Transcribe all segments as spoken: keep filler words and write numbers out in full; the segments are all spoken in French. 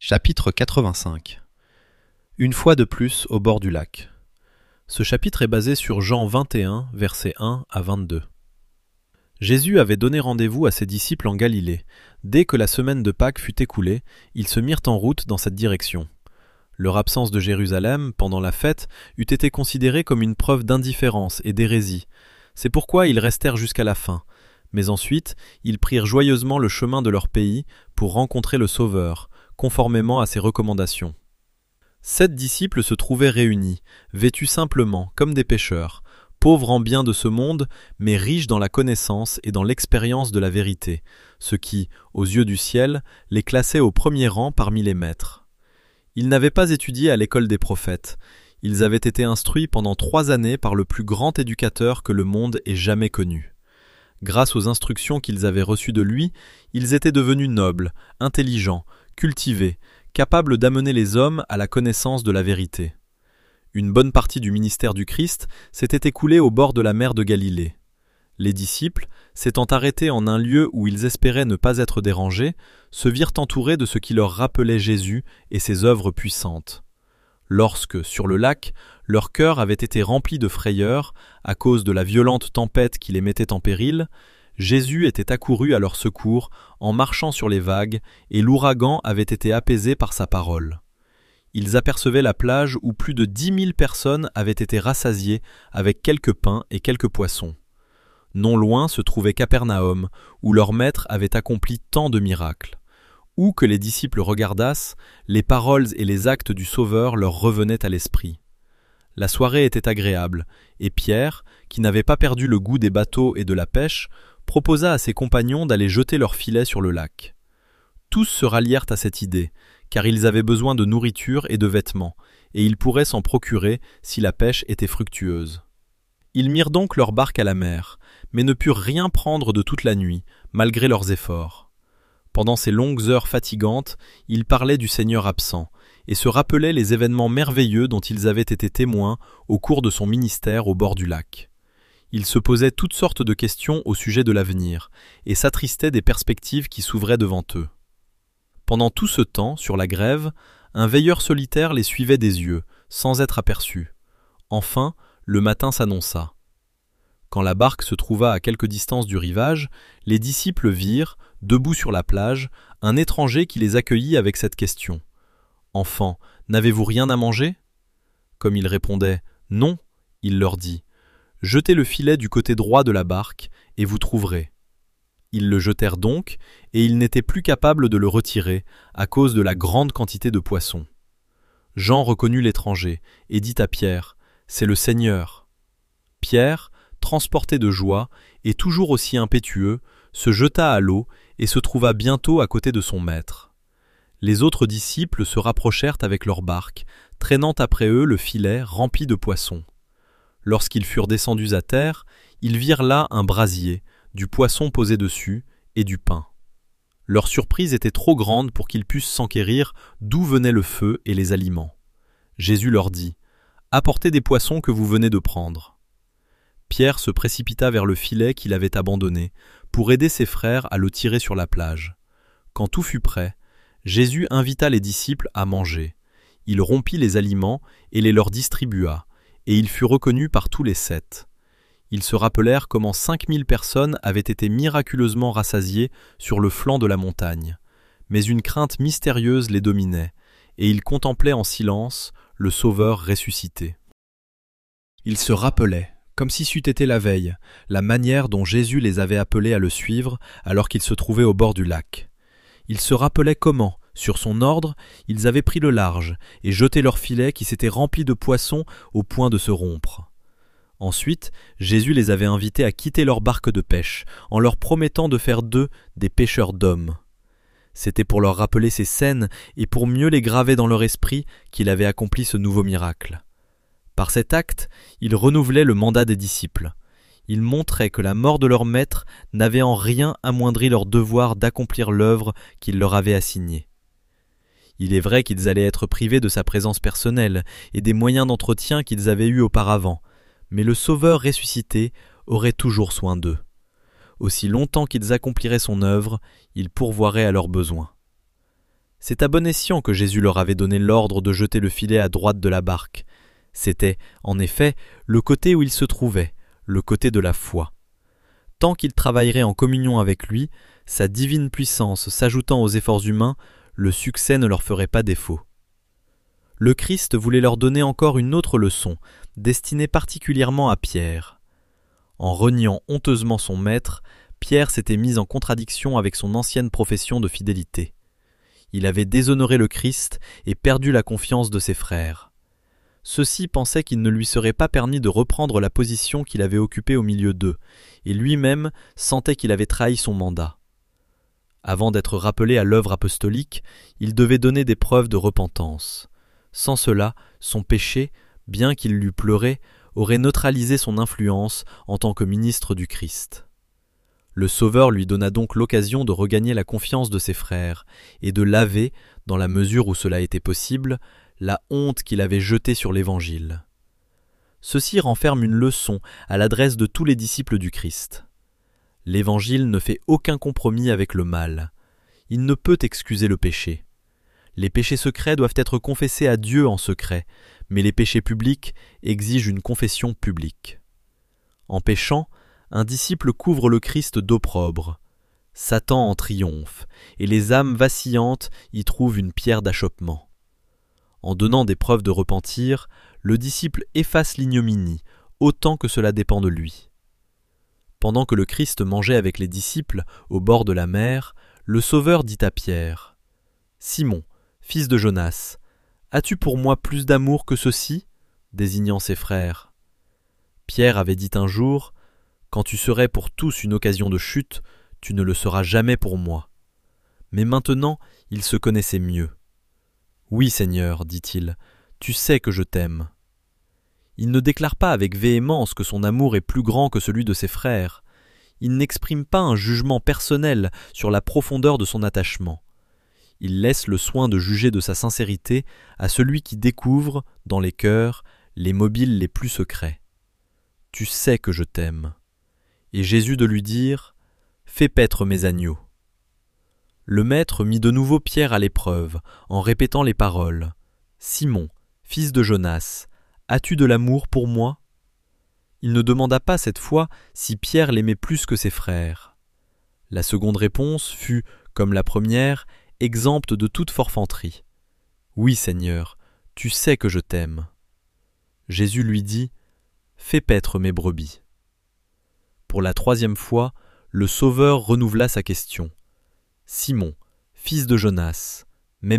Chapitre quatre-vingt-cinq. Une fois de plus au bord du lac. Ce chapitre est basé sur Jean vingt et un, versets un à vingt-deux. Jésus avait donné rendez-vous à ses disciples en Galilée. Dès que la semaine de Pâques fut écoulée, ils se mirent en route dans cette direction. Leur absence de Jérusalem, pendant la fête, eût été considérée comme une preuve d'indifférence et d'hérésie. C'est pourquoi ils restèrent jusqu'à la fin. Mais ensuite, ils prirent joyeusement le chemin de leur pays pour rencontrer le Sauveur, conformément à ses recommandations. Sept disciples se trouvaient réunis, vêtus simplement, comme des pêcheurs, pauvres en biens de ce monde, mais riches dans la connaissance et dans l'expérience de la vérité, ce qui, aux yeux du ciel, les classait au premier rang parmi les maîtres. Ils n'avaient pas étudié à l'école des prophètes. Ils avaient été instruits pendant trois années par le plus grand éducateur que le monde ait jamais connu. Grâce aux instructions qu'ils avaient reçues de lui, ils étaient devenus nobles, intelligents, cultivés, capables d'amener les hommes à la connaissance de la vérité. Une bonne partie du ministère du Christ s'était écoulée au bord de la mer de Galilée. Les disciples, s'étant arrêtés en un lieu où ils espéraient ne pas être dérangés, se virent entourés de ce qui leur rappelait Jésus et ses œuvres puissantes. Lorsque, sur le lac, leur cœur avait été rempli de frayeur à cause de la violente tempête qui les mettait en péril, Jésus était accouru à leur secours en marchant sur les vagues, et l'ouragan avait été apaisé par sa parole. Ils apercevaient la plage où plus de dix mille personnes avaient été rassasiées avec quelques pains et quelques poissons. Non loin se trouvait Capernaum, où leur maître avait accompli tant de miracles. Où que les disciples regardassent, les paroles et les actes du Sauveur leur revenaient à l'esprit. La soirée était agréable, et Pierre, qui n'avait pas perdu le goût des bateaux et de la pêche, proposa à ses compagnons d'aller jeter leurs filets sur le lac. Tous se rallièrent à cette idée, car ils avaient besoin de nourriture et de vêtements, et ils pourraient s'en procurer si la pêche était fructueuse. Ils mirent donc leur barque à la mer, mais ne purent rien prendre de toute la nuit, malgré leurs efforts. Pendant ces longues heures fatigantes, ils parlaient du Seigneur absent, et se rappelaient les événements merveilleux dont ils avaient été témoins au cours de son ministère au bord du lac. Ils se posaient toutes sortes de questions au sujet de l'avenir, et s'attristaient des perspectives qui s'ouvraient devant eux. Pendant tout ce temps, sur la grève, un veilleur solitaire les suivait des yeux, sans être aperçu. Enfin, le matin s'annonça. Quand la barque se trouva à quelque distance du rivage, les disciples virent, debout sur la plage, un étranger qui les accueillit avec cette question. « Enfants, n'avez-vous rien à manger ?» Comme ils répondaient « Non », il leur dit « Jetez le filet du côté droit de la barque, et vous trouverez. » Ils le jetèrent donc, et ils n'étaient plus capables de le retirer, à cause de la grande quantité de poissons. Jean reconnut l'étranger, et dit à Pierre « C'est le Seigneur. » Pierre, transporté de joie, et toujours aussi impétueux, se jeta à l'eau, et se trouva bientôt à côté de son maître. Les autres disciples se rapprochèrent avec leur barque, traînant après eux le filet rempli de poissons. Lorsqu'ils furent descendus à terre, ils virent là un brasier, du poisson posé dessus, et du pain. Leur surprise était trop grande pour qu'ils pussent s'enquérir d'où venait le feu et les aliments. Jésus leur dit « Apportez des poissons que vous venez de prendre. » Pierre se précipita vers le filet qu'il avait abandonné, pour aider ses frères à le tirer sur la plage. Quand tout fut prêt, Jésus invita les disciples à manger. Il rompit les aliments et les leur distribua, et il fut reconnu par tous les sept. Ils se rappelèrent comment cinq mille personnes avaient été miraculeusement rassasiées sur le flanc de la montagne. Mais une crainte mystérieuse les dominait, et ils contemplaient en silence le Sauveur ressuscité. Ils se rappelaient, comme si c'eût été la veille, la manière dont Jésus les avait appelés à le suivre alors qu'ils se trouvaient au bord du lac. Ils se rappelaient comment, sur son ordre, ils avaient pris le large et jeté leur filet qui s'était rempli de poissons au point de se rompre. Ensuite, Jésus les avait invités à quitter leur barque de pêche, en leur promettant de faire d'eux des pêcheurs d'hommes. C'était pour leur rappeler ces scènes et pour mieux les graver dans leur esprit qu'il avait accompli ce nouveau miracle. Par cet acte, il renouvelait le mandat des disciples. Il montrait que la mort de leur maître n'avait en rien amoindri leur devoir d'accomplir l'œuvre qu'il leur avait assignée. Il est vrai qu'ils allaient être privés de sa présence personnelle et des moyens d'entretien qu'ils avaient eus auparavant, mais le Sauveur ressuscité aurait toujours soin d'eux. Aussi longtemps qu'ils accompliraient son œuvre, il pourvoirait à leurs besoins. C'est à bon escient que Jésus leur avait donné l'ordre de jeter le filet à droite de la barque. C'était, en effet, le côté où ils se trouvaient, le côté de la foi. Tant qu'ils travailleraient en communion avec lui, sa divine puissance s'ajoutant aux efforts humains, le succès ne leur ferait pas défaut. Le Christ voulait leur donner encore une autre leçon, destinée particulièrement à Pierre. En reniant honteusement son maître, Pierre s'était mis en contradiction avec son ancienne profession de fidélité. Il avait déshonoré le Christ et perdu la confiance de ses frères. Ceux-ci pensaient qu'il ne lui serait pas permis de reprendre la position qu'il avait occupée au milieu d'eux, et lui-même sentait qu'il avait trahi son mandat. Avant d'être rappelé à l'œuvre apostolique, il devait donner des preuves de repentance. Sans cela, son péché, bien qu'il l'eût pleuré, aurait neutralisé son influence en tant que ministre du Christ. Le Sauveur lui donna donc l'occasion de regagner la confiance de ses frères et de laver, dans la mesure où cela était possible, la honte qu'il avait jetée sur l'Évangile. Ceci renferme une leçon à l'adresse de tous les disciples du Christ. L'Évangile ne fait aucun compromis avec le mal. Il ne peut excuser le péché. Les péchés secrets doivent être confessés à Dieu en secret, mais les péchés publics exigent une confession publique. En péchant, un disciple couvre le Christ d'opprobre. Satan en triomphe, et les âmes vacillantes y trouvent une pierre d'achoppement. En donnant des preuves de repentir, le disciple efface l'ignominie, autant que cela dépend de lui. Pendant que le Christ mangeait avec les disciples au bord de la mer, le Sauveur dit à Pierre : « Simon, fils de Jonas, as-tu pour moi plus d'amour que ceux-ci » désignant ses frères. Pierre avait dit un jour : « Quand tu serais pour tous une occasion de chute, tu ne le seras jamais pour moi. » Mais maintenant, il se connaissait mieux. « Oui, Seigneur, dit-il, tu sais que je t'aime. » Il ne déclare pas avec véhémence que son amour est plus grand que celui de ses frères. Il n'exprime pas un jugement personnel sur la profondeur de son attachement. Il laisse le soin de juger de sa sincérité à celui qui découvre, dans les cœurs, les mobiles les plus secrets. « Tu sais que je t'aime. » Et Jésus de lui dire : « Fais paître mes agneaux. » Le Maître mit de nouveau Pierre à l'épreuve, en répétant les paroles : « Simon, fils de Jonas, as-tu de l'amour pour moi ?» Il ne demanda pas cette fois si Pierre l'aimait plus que ses frères. La seconde réponse fut, comme la première, exempte de toute forfanterie. « Oui, Seigneur, tu sais que je t'aime. » Jésus lui dit : « Fais paître mes brebis. » Pour la troisième fois, le Sauveur renouvela sa question. « Simon, fils de Jonas, m'aimes-tu »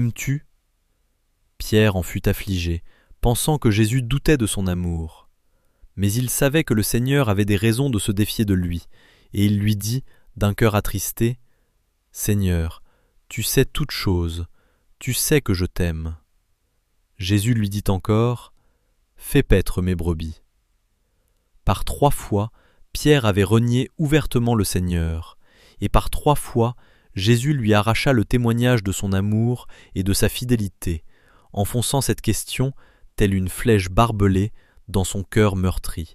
Pierre en fut affligé, pensant que Jésus doutait de son amour. Mais il savait que le Seigneur avait des raisons de se défier de lui, et il lui dit, d'un cœur attristé : « Seigneur, tu sais toutes choses, tu sais que je t'aime. » Jésus lui dit encore : « Fais paître mes brebis. » Par trois fois, Pierre avait renié ouvertement le Seigneur, et par trois fois, Jésus lui arracha le témoignage de son amour et de sa fidélité, enfonçant cette question, telle une flèche barbelée, dans son cœur meurtri.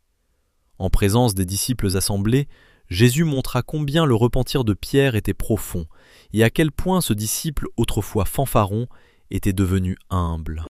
En présence des disciples assemblés, Jésus montra combien le repentir de Pierre était profond, et à quel point ce disciple autrefois fanfaron était devenu humble.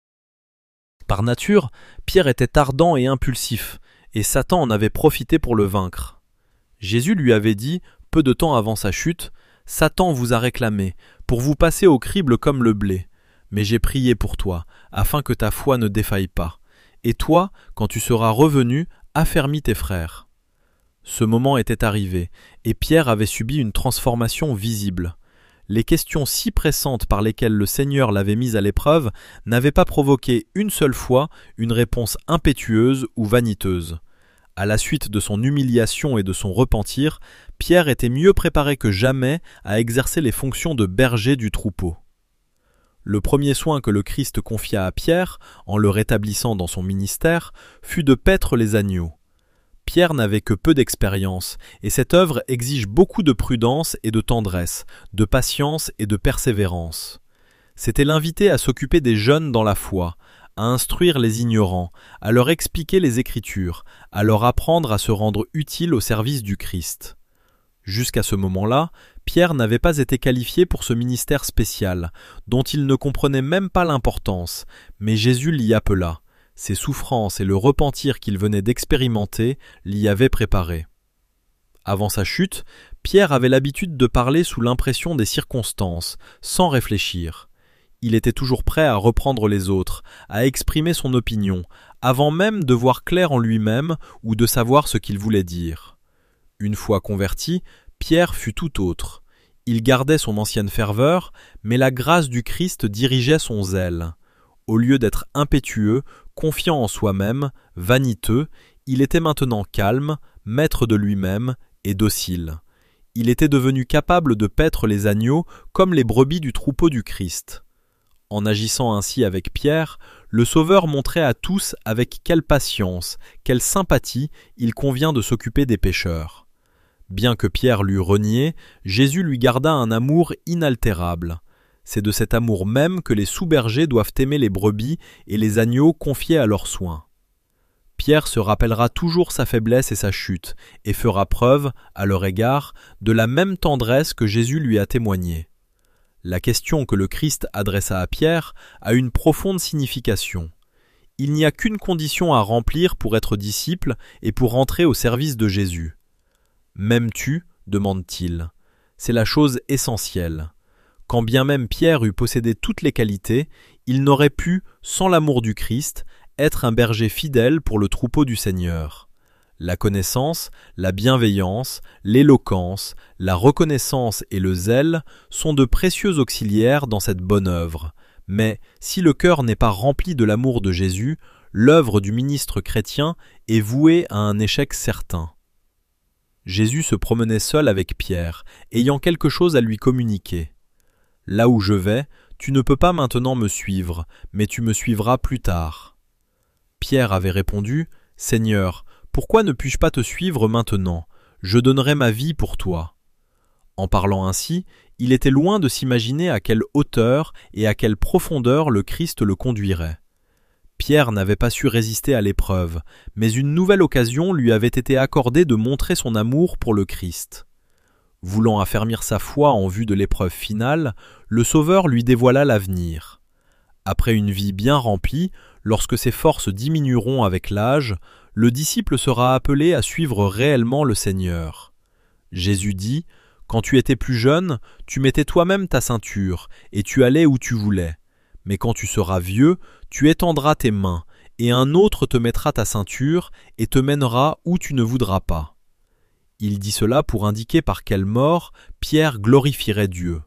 Par nature, Pierre était ardent et impulsif, et Satan en avait profité pour le vaincre. Jésus lui avait dit, peu de temps avant sa chute, « Satan vous a réclamé, pour vous passer au crible comme le blé. Mais j'ai prié pour toi, afin que ta foi ne défaille pas. Et toi, quand tu seras revenu, affermis tes frères. » Ce moment était arrivé, et Pierre avait subi une transformation visible. Les questions si pressantes par lesquelles le Seigneur l'avait mis à l'épreuve n'avaient pas provoqué une seule fois une réponse impétueuse ou vaniteuse. À la suite de son humiliation et de son repentir, Pierre était mieux préparé que jamais à exercer les fonctions de berger du troupeau. Le premier soin que le Christ confia à Pierre, en le rétablissant dans son ministère, fut de paître les agneaux. Pierre n'avait que peu d'expérience, et cette œuvre exige beaucoup de prudence et de tendresse, de patience et de persévérance. C'était l'inviter à s'occuper des jeunes dans la foi, à instruire les ignorants, à leur expliquer les Écritures, à leur apprendre à se rendre utiles au service du Christ. Jusqu'à ce moment-là, Pierre n'avait pas été qualifié pour ce ministère spécial, dont il ne comprenait même pas l'importance, mais Jésus l'y appela. Ses souffrances et le repentir qu'il venait d'expérimenter l'y avaient préparé. Avant sa chute, Pierre avait l'habitude de parler sous l'impression des circonstances, sans réfléchir. Il était toujours prêt à reprendre les autres, à exprimer son opinion, avant même de voir clair en lui-même ou de savoir ce qu'il voulait dire. Une fois converti, Pierre fut tout autre. Il gardait son ancienne ferveur, mais la grâce du Christ dirigeait son zèle. Au lieu d'être impétueux, confiant en soi-même, vaniteux, il était maintenant calme, maître de lui-même et docile. Il était devenu capable de paître les agneaux comme les brebis du troupeau du Christ. En agissant ainsi avec Pierre, le Sauveur montrait à tous avec quelle patience, quelle sympathie il convient de s'occuper des pécheurs. Bien que Pierre l'eût renié, Jésus lui garda un amour inaltérable. C'est de cet amour même que les sous-bergers doivent aimer les brebis et les agneaux confiés à leurs soins. Pierre se rappellera toujours sa faiblesse et sa chute, et fera preuve, à leur égard, de la même tendresse que Jésus lui a témoignée. La question que le Christ adressa à Pierre a une profonde signification. Il n'y a qu'une condition à remplir pour être disciple et pour entrer au service de Jésus. « M'aimes-tu » demande-t-il. C'est la chose essentielle. Quand bien même Pierre eût possédé toutes les qualités, il n'aurait pu, sans l'amour du Christ, être un berger fidèle pour le troupeau du Seigneur. La connaissance, la bienveillance, l'éloquence, la reconnaissance et le zèle sont de précieux auxiliaires dans cette bonne œuvre. Mais si le cœur n'est pas rempli de l'amour de Jésus, l'œuvre du ministre chrétien est vouée à un échec certain. Jésus se promenait seul avec Pierre, ayant quelque chose à lui communiquer. « Là où je vais, tu ne peux pas maintenant me suivre, mais tu me suivras plus tard. » Pierre avait répondu « Seigneur, pourquoi ne puis-je pas te suivre maintenant ? Je donnerai ma vie pour toi. » En parlant ainsi, il était loin de s'imaginer à quelle hauteur et à quelle profondeur le Christ le conduirait. Pierre n'avait pas su résister à l'épreuve, mais une nouvelle occasion lui avait été accordée de montrer son amour pour le Christ. Voulant affermir sa foi en vue de l'épreuve finale, le Sauveur lui dévoila l'avenir. Après une vie bien remplie, lorsque ses forces diminueront avec l'âge, le disciple sera appelé à suivre réellement le Seigneur. Jésus dit « Quand tu étais plus jeune, tu mettais toi-même ta ceinture, et tu allais où tu voulais. Mais quand tu seras vieux, tu étendras tes mains, et un autre te mettra ta ceinture, et te mènera où tu ne voudras pas. » Il dit cela pour indiquer par quelle mort Pierre glorifierait Dieu.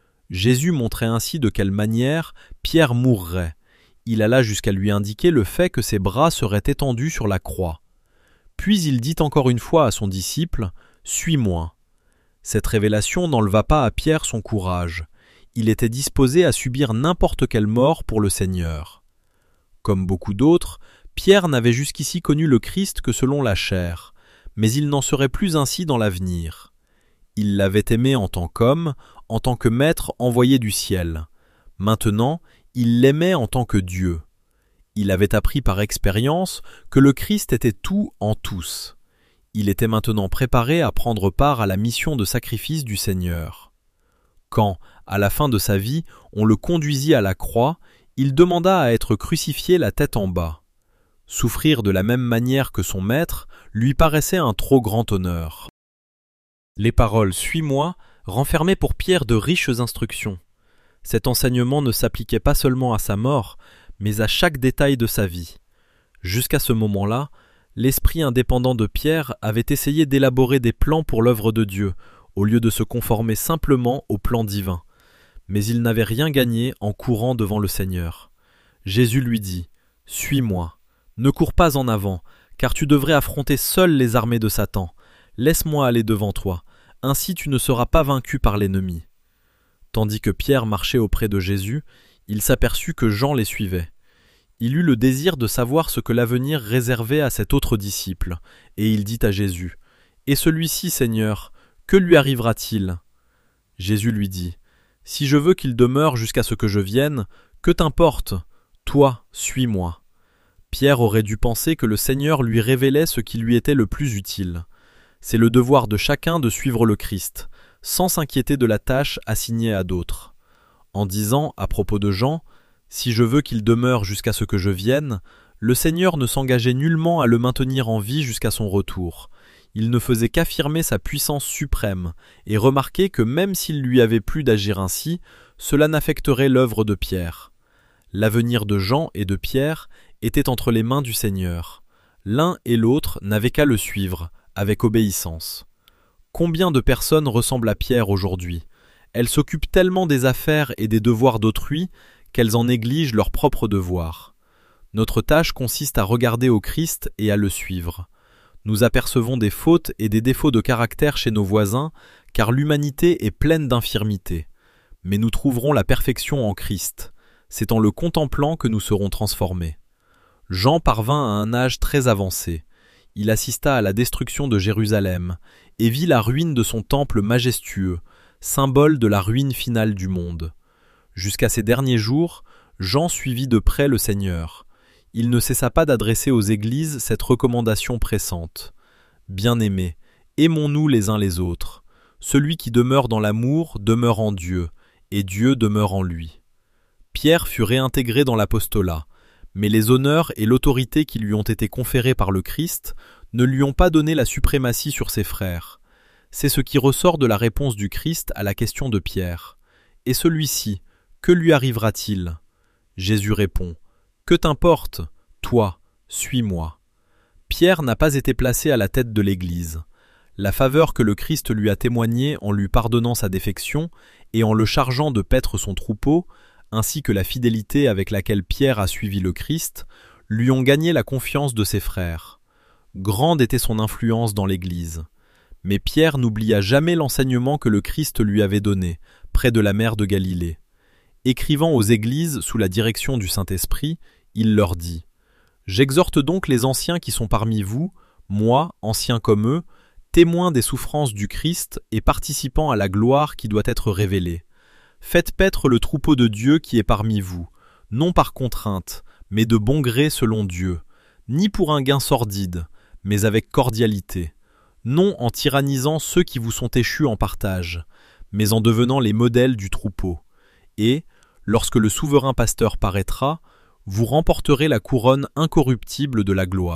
Jésus montrait ainsi de quelle manière Pierre mourrait. Il alla jusqu'à lui indiquer le fait que ses bras seraient étendus sur la croix. Puis il dit encore une fois à son disciple « Suis-moi ». Cette révélation n'enleva pas à Pierre son courage. Il était disposé à subir n'importe quelle mort pour le Seigneur. Comme beaucoup d'autres, Pierre n'avait jusqu'ici connu le Christ que selon la chair, mais il n'en serait plus ainsi dans l'avenir. Il l'avait aimé en tant qu'homme, en tant que maître envoyé du ciel. Maintenant, il l'aimait en tant que Dieu. Il avait appris par expérience que le Christ était tout en tous. Il était maintenant préparé à prendre part à la mission de sacrifice du Seigneur. Quand, à la fin de sa vie, on le conduisit à la croix, il demanda à être crucifié la tête en bas. Souffrir de la même manière que son maître lui paraissait un trop grand honneur. Les paroles « Suis-moi » renfermaient pour Pierre de riches instructions. Cet enseignement ne s'appliquait pas seulement à sa mort, mais à chaque détail de sa vie. Jusqu'à ce moment-là, l'esprit indépendant de Pierre avait essayé d'élaborer des plans pour l'œuvre de Dieu, au lieu de se conformer simplement au plan divin. Mais il n'avait rien gagné en courant devant le Seigneur. Jésus lui dit « Suis-moi, ne cours pas en avant, car tu devrais affronter seul les armées de Satan. Laisse-moi aller devant toi, ainsi tu ne seras pas vaincu par l'ennemi. » Tandis que Pierre marchait auprès de Jésus, il s'aperçut que Jean les suivait. Il eut le désir de savoir ce que l'avenir réservait à cet autre disciple, et il dit à Jésus « Et celui-ci, Seigneur, que lui arrivera-t-il » Jésus lui dit « Si je veux qu'il demeure jusqu'à ce que je vienne, que t'importe ? Toi, suis-moi. » Pierre aurait dû penser que le Seigneur lui révélait ce qui lui était le plus utile. C'est le devoir de chacun de suivre le Christ, sans s'inquiéter de la tâche assignée à d'autres, en disant à propos de Jean, « Si je veux qu'il demeure jusqu'à ce que je vienne », le Seigneur ne s'engageait nullement à le maintenir en vie jusqu'à son retour. Il ne faisait qu'affirmer sa puissance suprême et remarquer que même s'il lui avait plu d'agir ainsi, cela n'affecterait l'œuvre de Pierre. L'avenir de Jean et de Pierre était entre les mains du Seigneur. L'un et l'autre n'avaient qu'à le suivre, avec obéissance. Combien de personnes ressemblent à Pierre aujourd'hui? Elles s'occupent tellement des affaires et des devoirs d'autrui qu'elles en négligent leurs propres devoirs. Notre tâche consiste à regarder au Christ et à le suivre. Nous apercevons des fautes et des défauts de caractère chez nos voisins, car l'humanité est pleine d'infirmités. Mais nous trouverons la perfection en Christ. C'est en le contemplant que nous serons transformés. Jean parvint à un âge très avancé. Il assista à la destruction de Jérusalem et vit la ruine de son temple majestueux, symbole de la ruine finale du monde. Jusqu'à ces derniers jours, Jean suivit de près le Seigneur. Il ne cessa pas d'adresser aux églises cette recommandation pressante. « Bien-aimés, aimons-nous les uns les autres. Celui qui demeure dans l'amour demeure en Dieu, et Dieu demeure en lui. » Pierre fut réintégré dans l'apostolat, mais les honneurs et l'autorité qui lui ont été conférés par le Christ ne lui ont pas donné la suprématie sur ses frères. C'est ce qui ressort de la réponse du Christ à la question de Pierre. « Et celui-ci, que lui arrivera-t-il » Jésus répond « Que t'importe, toi, suis-moi. » Pierre n'a pas été placé à la tête de l'Église. La faveur que le Christ lui a témoignée en lui pardonnant sa défection et en le chargeant de paître son troupeau, ainsi que la fidélité avec laquelle Pierre a suivi le Christ, lui ont gagné la confiance de ses frères. Grande était son influence dans l'Église. Mais Pierre n'oublia jamais l'enseignement que le Christ lui avait donné, près de la mer de Galilée. Écrivant aux églises sous la direction du Saint-Esprit, il leur dit « J'exhorte donc les anciens qui sont parmi vous, moi, ancien comme eux, témoins des souffrances du Christ et participant à la gloire qui doit être révélée. Faites paître le troupeau de Dieu qui est parmi vous, non par contrainte, mais de bon gré selon Dieu, ni pour un gain sordide, mais avec cordialité, non en tyrannisant ceux qui vous sont échus en partage, mais en devenant les modèles du troupeau. Et, lorsque le souverain pasteur paraîtra, vous remporterez la couronne incorruptible de la gloire. »